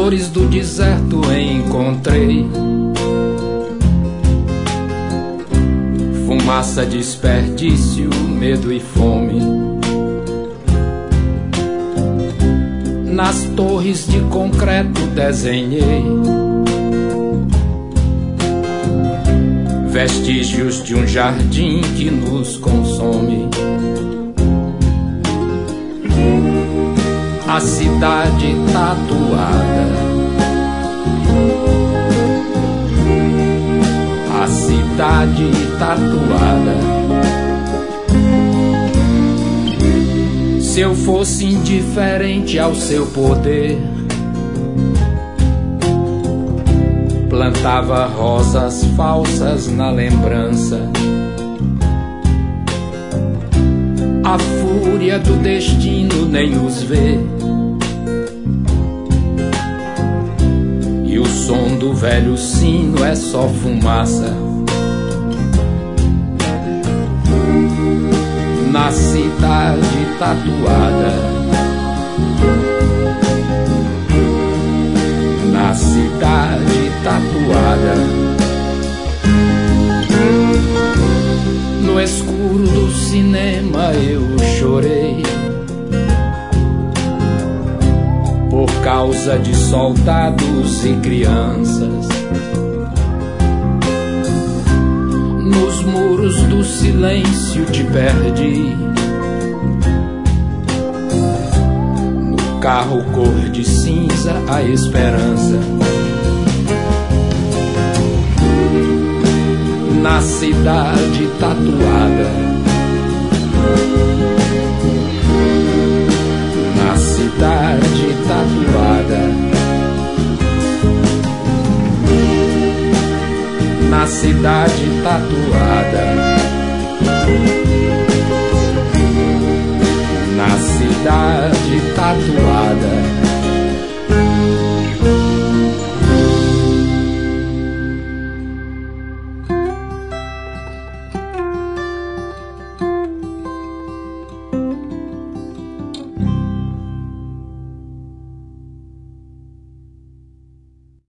flores do deserto encontrei, fumaça, desperdício, medo e fome. Nas torres de concreto desenhei vestígios de um jardim que nos consome. A cidade tatuada, a cidade tatuada. Se eu fosse indiferente ao seu poder, plantava rosas falsas na lembrança. A fúria do destino nem os vê, e o som do velho sino é só fumaça. Na cidade tatuada, na cidade tatuada. No escuro do cinema eu chorei por causa de soldados e crianças. Nos muros do silêncio te perdi, no carro cor de cinza a esperança. Na cidade tatuada, na cidade tatuada, na cidade tatuada, na cidade tatuada.